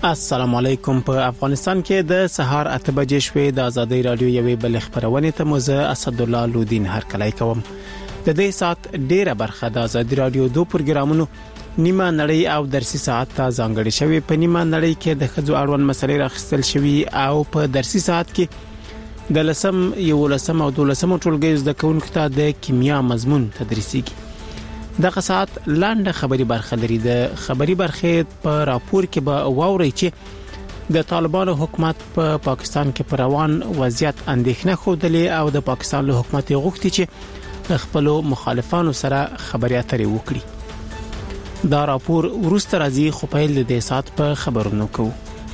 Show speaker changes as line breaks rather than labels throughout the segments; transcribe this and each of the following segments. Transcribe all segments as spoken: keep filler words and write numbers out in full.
السلام علیکم. په افغانستان کې د سهار اته بجې شوې د ازادي رادیو یوې بل خبرونه ته موزه اسد الله لودین هرکلی کوم. د دې سات ډیره برخه د ازادي رادیو دوه پروګرامونو نیمه نړۍ او درسي ساعت ته ځانګړي شوی. په نیمه نړۍ کې د خځو اړوند مسلې راخستل شوی او په درسي ساعت کې د لسم یو لسم او دولسم ټولګي زده کوونکو ته د کیمیا مضمون تدریسيږي. دغه ساعت لاندې خبري برخه لري. د خبري برخه په راپور کې به واوري چې د طالبانو حکومت په پا پاکستان کې پر روان وضعیت اندېښنه خوده او د پاکستان له حکومت غوښتي چې خپل مخالفانو سره خبري اترې وکړي. دا راپور ورسته راځي خو په دې د ساعت په خبرونو کوو.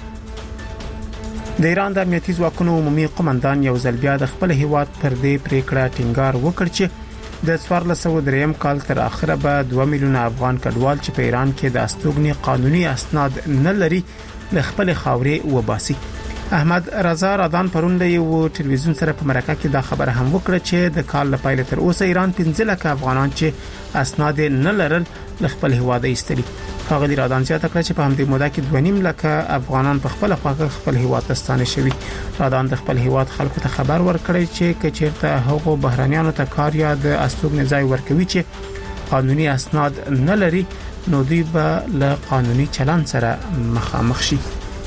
د ایران د امنیتي ځواکونو عمومي قومندان یو ځل بیا د خپل هیواد پر دې پریکړه ټینګار وکړ چې د څوارلس سوه دریم کال تر اخره به دوه میلیونه افغان کډوال چې په ایران کې د استوګنې قانوني اسناد نه لري ل خپل خاورې وباسي. احمد رضا رادان پرون د یو ټلویزیون سره په مرکه کې دا خبره هم وکړه چې د کال لپاره تر اوسه ایران پنځه لک افغانان چې اسناد نه لرل ل خپل هیواد ایستلي. هغه رادان زیاته کړه چې په همدې موده کې دوه نیم لک افغانان په خپل خواږه خپل هیواد ته ستانه شوي. رادان د خپل هیواد خلکو ته خبر ورکړی چې کچېرته هغه بهرانيانو ته کار یا د استوګنې ځای ورکوي چې قانوني اسناد نه لري نو دوی به له قانوني چلن سره مخامخ شي.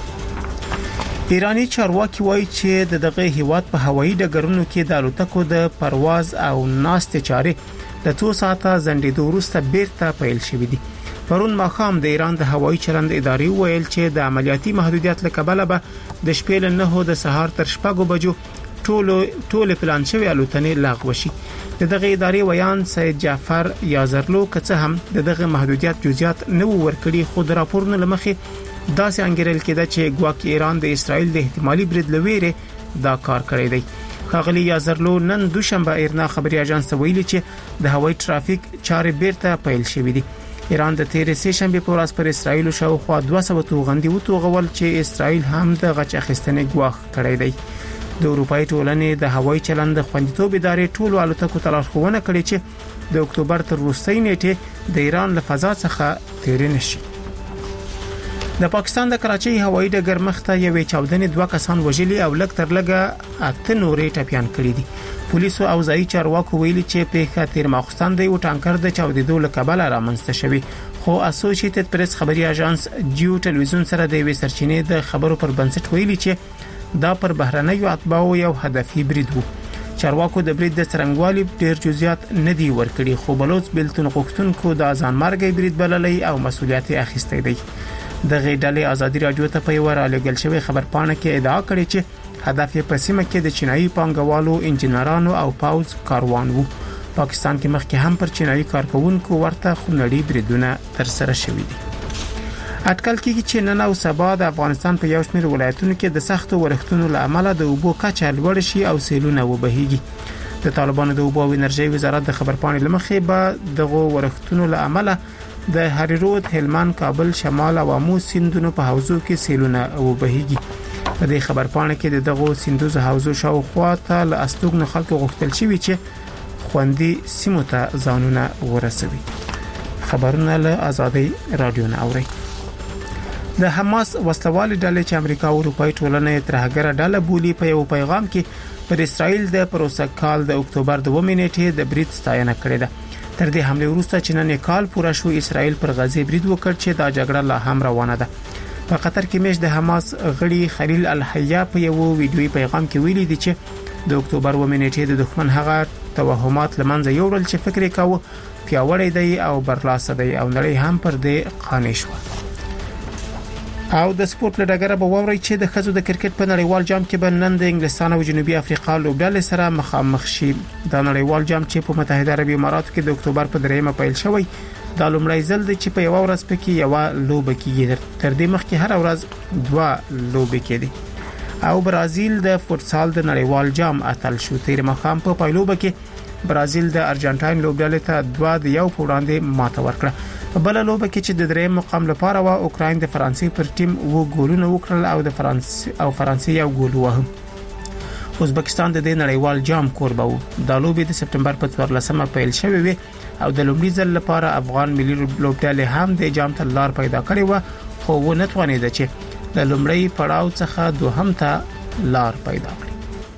ایرانی چارواکي وایي چې د دغه هیواد په هوایي ډګرونو کې د الوتکو د پرواز او ناست چارې د څو ساعته ځنډېدو وروسته بیرته پیل شوې دي. پرون ماښام د ایران د هوایي چلند ادارې ویل چې د عملیاتي محدودیت لکبله به د شپې له نهو د سهار تر شپږو بجو ټولو ټول پلان شوی الوتنې لغوه شي. دغه ادارې ویان سید جعفر یازرلو کڅه هم دغه محدودیت جزئیات نه ورکړي خو د راپورونو لمخې داسې انګیرل کېده چې ګواکې ایران د اسرائیل د احتمالي برید لویره دا کار کړی دی. خاغلی یازرلو نن دوشنبه ایرنا خبري اژانس ویلي چې د هوایي ترافیک چارې بیرته پیل شوې دي. ایران د تیرې سه شنبه په ورځ پر اسرائیل شاوخوا دوه سوه توغندي وتوغول چې اسرائیل هم د غچ اخیستنې ګواښ کړی دی. د اروپאי ټولنې د هوایي چلند خوندیتوب ادارې ټولو الوتکو ته لارښوونه کړې چې د اکتوبر تر وروستۍ نیټې د ایران له فضا څخه تیرې نشي. د پاکستان د کراچۍ هوایي ډګر مخته یوې چاودنې دوه کسان وژلي او لږ تر لږه اته نورې ټپيان کړي دي. پولیسو او ځایي چارواکو ویلي چې په خاطر ماخستان د یو ټانکر د چاودېدو له کبله رامنځته شوی خو اسوسییټډ پریس خبري اژانس جیو ټلویزیون سره د وې سرچینې د خبرو پر بنسټ ویلي چې دا پر بهرنیو اتباعو یو هدفي برید وو. چارواکو د برید د څرنګوالي ډیر جزئیات نه دی ورکړي خو بلوچ بلتون غوښتونکو د ځان مرګي برید بللی او مسولیت اخیستی دی. د غېډلې ازادي رادیو ته په یو رالګل شوی خبرپاڼه کې ادعا کړې چې هدف یې په سیمه کې د چینایي پانګوالو انجنیرانو او پاوز کاروان وو. پاکستان کې مخکې هم پر چینایي کارکونکو ورته خونړي بریدونه تر سره شوي دي. اټکل کېږي چې نن او سبا د افغانستان په یو شمېر ولایتونو کې د سختو ورښتونو له امله د اوبو کچه لوړ شي او سیلونه وبهیږي. د طالبانو د اوبو او انرژي وزارت د خبرپاڼې لمخې به دغه ورښتونو له امله د هریرود، هلمند، کابل، شمال او امو سیندونو په حوزو کې سیلونه وبهیږي. په دې خبرپاڼه کې د دغه سیندوز حوزو شاوخوا ته له استوګنو خلکو غوښتل شوی چې خوندي سیمو ته ځانونه ورسوي. خبرونه له ازادي رادیو نه اوري. د حماس وسلوالې ډلې چې امریکا او اروپאי ټولنې ترهګره ډله بولي په یو پیغام کې پر اسرائیل د پروسه کال د اکتوبر دوه نیټې د برید ستاینه کړې ده. تر دې حمله وروسته چې نن کال پوره شو اسرائیل پر غزه برید وکړ چې دا جګړه لا هم روانه ده. په قطر کې مېش د حماس غړي خلیل الحیا په یو ویډیوي پیغام کې ویلي دي چې د اکتوبر و منېټې د دښمن هغه توهمات لمنځه یوړل چې فکر یې کاوه پیاوړی دی او برلاسه دی او نړۍ هم پر دې قانع شو. او د سپورت لډګره به ووري چې د خزو د کرکټ په نړیوال جام کې به نن د انګلستان او جنوبي افریقا لوبډلې سره مخامخ شي. د نړیوال جام چې په متحده عربي اماراتو کې د اکتوبر په دریمه پیل شوی دا لومړی ځل دی چې په یو ورځ پکې یو لوبه کیږي. تر دې مخکې هر ورځ دوه لوبې کېدي. او برازیل د فوتسال د نړیوال جام اتل شو. تیر مخام په پایلوبه کې برازیل د ارجنټاین لوبډلې ته دوه د یو په وړاندې ماته ورکړه. په بل لوبه کې چې د دریم مقام لپاره وا اوکراین د فرانسې پر ټیم وو ګولونه وکړل او د فرانسې او فرانسې یو ګول وهم. ازبکستان د دې نړیوال جام کوربه وو. د لوبې د سپټمبر په څوارلسمه پیل شوې وي او د لومړي ځل لپاره افغان ملي لوبډلې هم د جام ته لار پیدا کړې و خو و نه توانید چې د لومړی پړاو څخه دوهم ته لار پیدا کړي.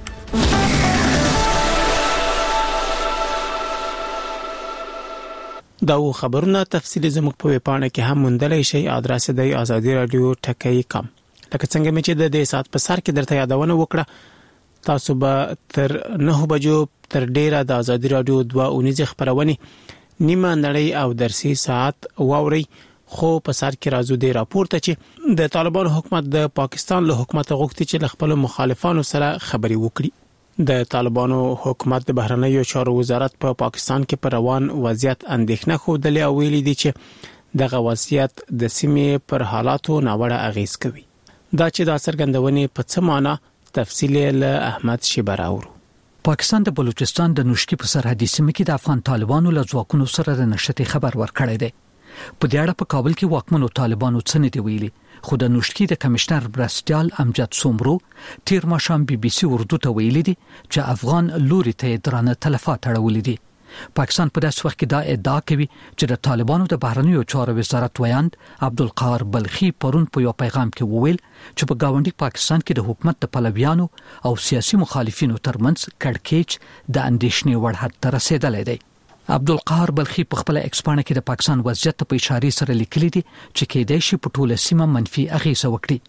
دا خبرونه تفصیلی زموږ په ویبپاڼه کې هم موندلای شئ. ادرس دی ازادي رادیو ټکی کام. لکه څنګه مې چې د دې سات په سر کې درته یادونه وکړه، تاسو به تر نه بجو تر ډیره د ازادي رادیو دوه اونیز خبرونه نیمه نړۍ او درسي ساعت واوري. خو په سر کې راځو د راپورته چې د طالبان حکومت د پاکستان له حکومت غوښتي چې خپل مخالفانو سره خبري وکړي. د طالبانو حکومت د بهرنیو چارو وزارت په پا پاکستان کې پر روان وضعیت اندېښنه خوده او ویلي دي چې دغه وضعیت د سیمې پر حالاتو ناوړه اغیز کوي. دا چې د څرګندونې په څه معنی تفصیل له احمد شیبر اورو.
پاکستان د بلوچستان د نوشکی په سرحدي سیمه کې د افغان طالبانو له ځواکونو سره د نشټي خبر ورکړی دی. په دې اړه په کابل کې واکمنو طالبانو څه نه دی ویلي، خو د نوشکی د کمشنر برستیال امجد سومرو تیر ماشام بي بي سي اردو ته ویلي دي چې افغان لوري ته درانه تلفات اړولې دي. پاکستان په داسې وخت کې دا ادعا کوي چې د طالبانو د بهرنیو چارو وزارت ویاند عبدالقهار بلخي پرون په یو پیغام کې وویل چې په گاونډي پاکستان کې د حکومت د پلویانو او سیاسي مخالفینو ترمنځ کړکېچ د اندېښنې وړ حد ته رسیدلی دی. عبدالقهار بلخي په خپل ایکسپانه کې د پاکستان وضعیت په اشاره سره لیکلي دي چې کېدای شي په ټوله سیمه منفي اغیزه وکړي.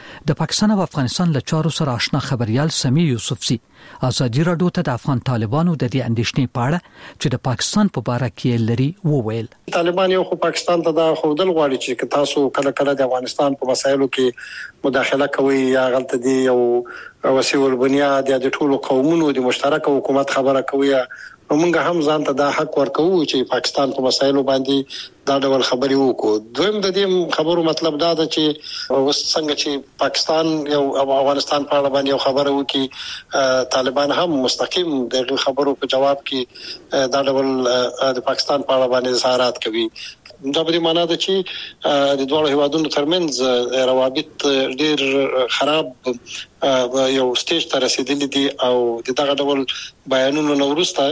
د پاکستان او افغانستان له چارو سره آشنا خبريال سمي یوسفزي ازادي رادیو ته د افغان طالبانو د دې اندېښنې په اړه چې د پاکستان په باره کې لري وویل.
طالبان یو خو پاکستان ته د خودل غواړي چې تاسو کله کله د افغانستان په مسایلو کې مداخله کوي یا غلطه دي او وسیول بنیاد د ټولو قومونو د مشترک حکومت خبره کوي. موږ هم ځان ته دا حق ورکوو چې پاکستان په مسایلو باندې دا ډول خبرې وکړو. دویم د دې خبرو مطلب دا ده چې اوس څنګه چې پاکستان یو افغانستان په اړه باندې یو خبره وکړي، طالبان هم مستقیم د خبرو په جواب کې دا ډول د پاکستان په اړه باندې اظهارات کوي. دا به معنی ده چې د دوه هیوادونو ترمنځ روابط ډیر خراب یو سټیج ته رسیدلي دي او دغه ډول بیانونو نورسته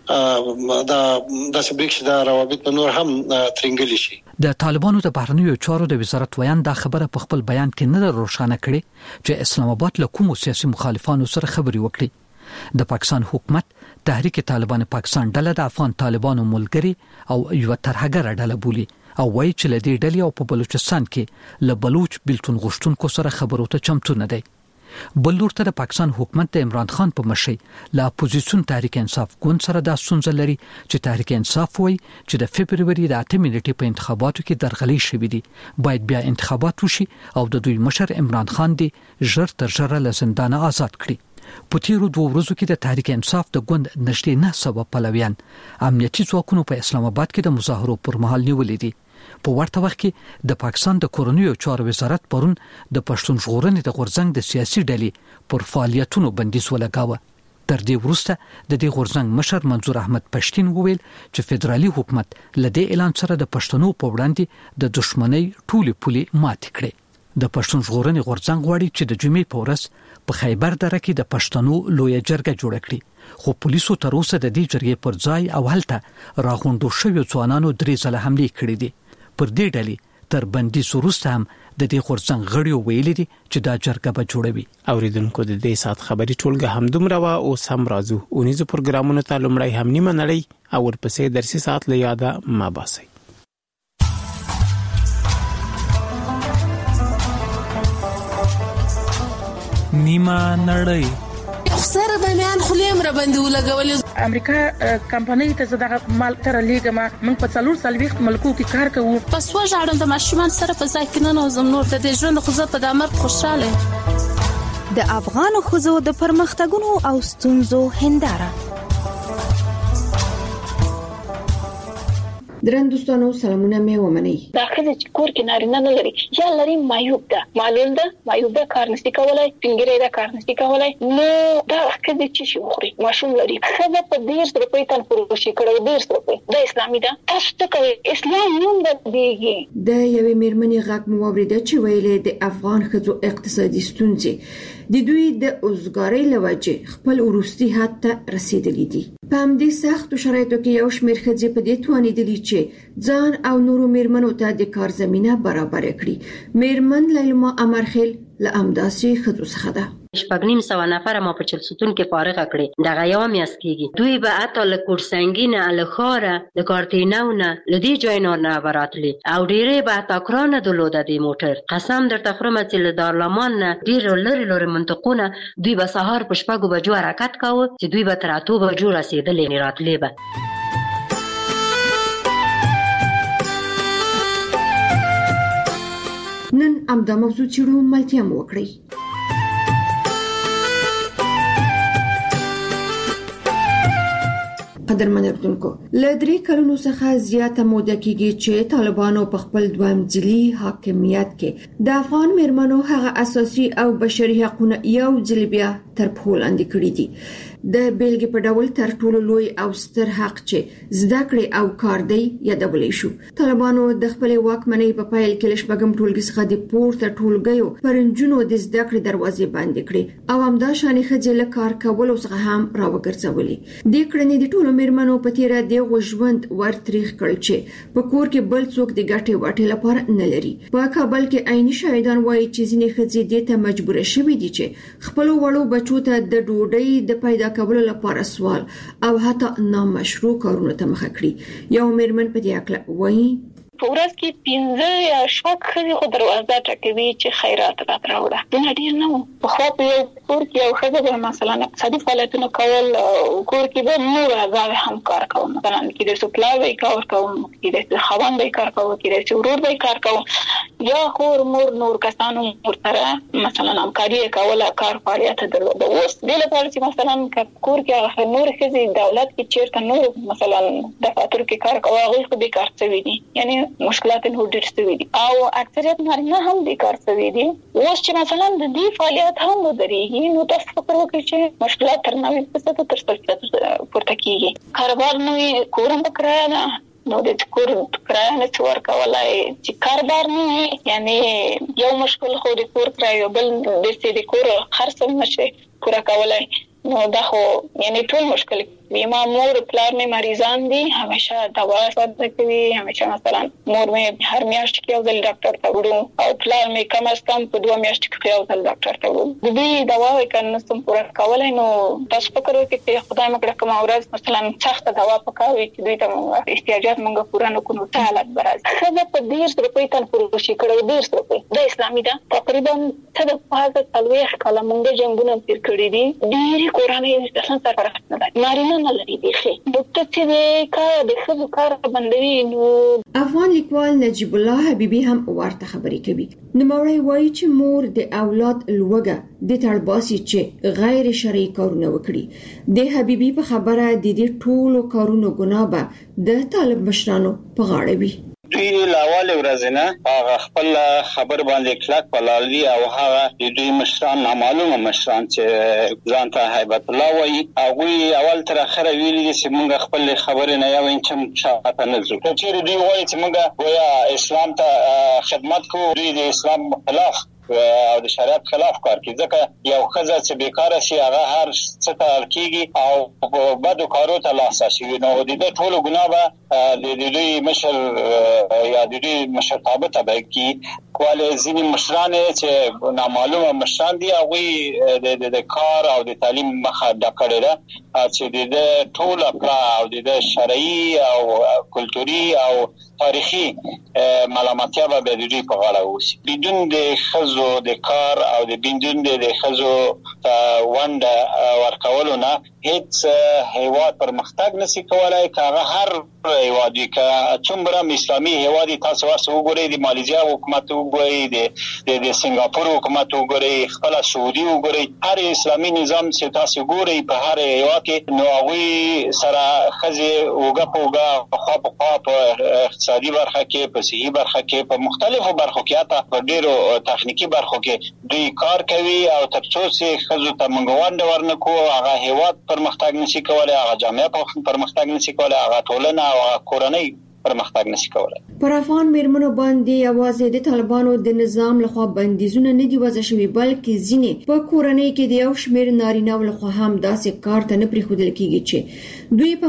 دا د سبریکش دا روابط نور هم ترنګلی شي.
د طالبانو د بهرنیو چارو د وزارت ویان دا خبره په خپل بیان کې نه روښانه کړي چې اسلام آباد له کوم سیاسي مخالفانو سره خبري وکړي. د پاکستان حکومت تحریک طالبان پاکستان ډله د افغان طالبانو ملګری او یو ترهګر ډله بولي او وایي چې لدی ډلې او په بلوچستان کې له بلوچ بلتون غشتونکو سره خبرو ته چمتو نه دی. بل لور ته د پاکستان حکومت د عمران خان په مشرۍ له اپوزیسیون تحریک انصاف ګوند سره د ستونزه لري چې تحریک انصاف وایي چې د فبرवरी د اته نیټې په انتخاباتو کې درغلي شوې دي، باید بیا انتخابات وشي او د دوی مشر عمران خان دی ژر تر ژره له زندان آزاد کړي. په تیرو دوه ورځو کې د تحریک انصاف د ګوند نږدې نه سبا پلویان امنیتي ځواکونو په اسلام آباد کې د مظاهرو پر مهال نیولې دي. په ورته وخت کې د پاکستان د کورنیو چارو وزارت پرون د پښتون ژغورنې د غورځنګ د سیاسي ډلې پر فعالیتونو بندیز ولګاوه. تر دې وروسته د دې غورځنګ مشر منظور احمد پښتين وویل چې فدرالي حکومت لدې اعلان سره د پښتنو په وړاندې د دښمنۍ ټولې پولې مات کړي. د پښتون ژغورنې غورځنګ غواړي چې د جمعې په ورځ په خیبر دره کې د پښتنو لوی جرګه جوړه کړي، خو پولیسو تر اوسه د دې جرګې پر ځای او هلته راغونډو شویو ځوانانو درې ځله حملې کړې دي. پر دې ډلې تر بندیز وروسته هم د دې غورځنګ غړیو ویلي دي چې دا جرګه به جوړوي.
اوریدونکو د دې سات خبري ټولګه هم دومره وا او سم راځو اونیزو پروګرامونو ته لومړی هم نیمه نړۍ او ورپسې درسي سات له یاده ما باسي.
نیمه نړۍ
سره د میان خلیم را باندې ولګولې.
امریکا کمپنۍ ته زړه مال تر لیګه ما موږ په څلور سال وخت ملکو کې کار کوو.
پس وژاړم د ماشومان سره په ځای کې نه نوزم نور د ژوند خو زه په دمر خوشاله.
د افغان خزو د پرمختګونو او ستونزو هنداره.
درن دوستانو سلامونه مې ومنئ.
دا خزه چې کور کې نارینه نه لري یا لري مایوب ده معلول ده مایوب ده کار نشي کولای پنګری ده کار نشي کولای نو دا خزه چې شي خوري ماشوم لري خزه په ډیر روپۍ تن پروشي کړو ډیر روپۍ د اسلامي ده تاسو ته کوي اسلام نوم دیږي.
د یوې میرمنې غږ مو اوریده چې ویلې د افغان خزو اقتصادي ستونزې د دوی د اوزګارۍ لوجه خپل وروستي حد ته رسیدلي دي. په همدې سختو شرایطو کې یو شمېر ښځې په دې توانېدلي چې ځان او نورو میرمنو ته د کار زمینه برابر کړي. میرمن لیلما امرخیل له همداسې ښځو څخه ده.
شپږ نیم سوه نفره ما په چلسوتون کې فارغه کړې. دغه یوه میاشت کېږي. دوی به حتی له کورسنګي نه، له ښاره، له کارتینو نه، له دې ځایونو نه به راتلې او ډېرې به حتی ګرانه درلوده د موټر. قسم درته خورم چې له دارالامان نه ډېرو لرې لرې منطقونه دوی به سهار په شپږو بجو حرکت کاوه چې دوی به تر اتو بجو رسېدلې راتلې به.
نن همدا موضوع څېړو، ملتیا مو وکړئ. قدرمن اردوونکو، له درې کلونو څخه زیاته موده کېږي چې طالبانو په خپل دویم ځلي حاکمیت کې د افغان میرمنو هغه اساسي او بشري حقوقونه یو ځل بیا تر پښو لاندې کړي دي. د بیلګې په ډول تر ټولو لوی او ستر حق چې زده کړې او کار دی یادولی شو. طالبانو د خپل واکمنۍ په پیل کې له شپږم ټولګي څخه د پورته ټولګیو پر نجونو د زده کړې دروازې بندې کړې او همداشانې ښځې له کار کولو څخه هم راوګرځولې. دې کړنې د ټولو میرمنو په تیره دغه ژوند ورتریخ کړ چې په کور کې بل څوک د ګټې واټې لپاره نه لري. په کابل کې عیني شاهدان وایي چې ځینې ښځې دې ته مجبوره شوې دي چې خپل وړو بچو ته د ډوډۍ د پیدا کولو لپاره سوال او حتی نامشروع کارونه ته مخه کړي. یو میرمن په دې اړه وایي
په ورځ کې پنځه یا شپږ ښځې خو دروازه ټکوي چې خیرات راته راوړه. دونه ډېر نه وو. پخوا په یو کور کې یو ښځه به مثلا اقتصادي فعالیتونه کول او کور کې به نور اعضاوې هم کار کوو. مثلا کېدای شي پلار به یې کار کوو، کېدای شي خاوند به یې کار کوو، کېدای شي ورور به یې کار کوو، یا خور مور نور کسانو ورسره مثلا همکاري یې کوله، کار فعالیت درلوده. اوس دې لپاره چې مثلا کور کې هغه نور ښځې دولت کې چېرته نور مثلا دفاترو کې کار کوي، هغوی خو بېکار شوي دي، یعنی مشکلات نور ډېر شوي دي او اکثریت نارینه هم بیکار شوي دي. اوس چې مثلا د دې فعالیت هم ودرېږي نو تاسو فکر وکړئ چې مشکلات تر نوي فیصده تر شپږ فیصده پورته کېږي. کاروبار نه وي، کور هم په کرایه ده، نو د کور کرایه نه شي ورکولی. چې کاروبار نه وي یعنی یو مشکل خو د کور کرایه، بل داسې د کور خرڅ هم نه شي پوره کولی. نو دا خو یعنی ټول مشکل ما مور پلار مې مریضان دي، همیشه دوا صدقه کوي، همیشه مثلا مور مې هر میاشت کې یو ځل ډاکټر ته وړو او پلار مې کم از کم په دوه میاشتو کې یو ځل ډاکټر ته وړو. د دې دواوې که نشم پوره کولی نو تاسو فکر وکړئ چې خدای مو کړه کومه ورځ مثلا سخته دوا پکار وي چې دوی ته مونږ احتیاجات مونږ پوره نه کړو، څه حالت به راځي. ښځه په دېرش روپۍ تنفروشي کړی، دېرش روپۍ دا اسلامي ده. تقریبا څه د پازه څلوېښت کاله مونږ جنګونه تېر کړي دي. ډېرې کورنۍ اصلا سرپرست نه ده، نارینه نه لري بیخي. ډاکټر چې د کار د ښځو کار بندوي نو
افغان لیکوال نجیب الله حبیبي هم ورته خبرې کوي. نوموړی وایي چې مور د اولاد لوږه د تړباسي چې غیر شرعي کارونه وکړي. د حبیبي په خبره د دې ټولو کارونو ګناه به د طالب مشرانو په غاړه وي.
دوی لاواله ورځنه هغه خپل خبر باندې کلک پلالي او هغه د دوی مشران نامعلومه مشران چې ځان ته هیبت الله وایي، هغوی اول تر اخره ویلي دي چې موږ خپل خبرې نه یو انچ شاته نه ځو. چېرې دوی وایي چې موږ گویا اسلام ته خدمت کوو، دوی د اسلام خلاف او د شریعت خلاف کار کوي. ځکه یو ښځه چې بیکاره شي هغه هر څه ته اړ کېږي او په بدو کارو ته لاس اچوي. نو د دې ټولو ګناه به د دوی مشر یا د دوی مشرتابه تبع کړي. ولې ځینې مشران چې نامعلومه مشران دي هغوی د کار او د تعلیم مخه ډک کړې ده چې د دې ټوله کړه او د دې شرعي او کلتوري او تاریخي ملامتیا به د دوی په غاړه اوسي. بدون د ښځو د کار او د بدون د ښځو ونډه ورکولو نه هیڅ هیواد پرمختګ نشي کولای. که هغه هر هیواد وي، که څومره اسلامي هیواد وي، تاسو ورسره وګورئ، د مالیزیا حکومت وګورئ، د د سنگاپور حکومت وګورئ، خپل سعودي وګورئ، هر اسلامي نظام چې تاسو ګورئ په هر هیواد کې نو هغوی سره ښځې اوږه په اوږه خوا په خوا په اقتصادي برخه کې، په صحي برخه کې، په مختلفو برخو کې، حتی په ډېرو تخنیکي برخو کې دوی کار کوي. او تر څو چې ښځو ته موږ ونډه ورنکړو هغه هیواد پرمختګ نشي کولای، هغه جامعه پرمختګ نشي کولای، هغه ټولنه او هغه کورنۍ پرمختګ نشي کولای.
پر افغان میرمنو باندې یوازې د طالبانو د نظام لخوا بندیزونه نه دی وضع شوی بلکې ځینې په کورنۍ کې د یو شمېر نارینه ولخوا هم داسې کار ته نه پریښودل کیږي چې دوی په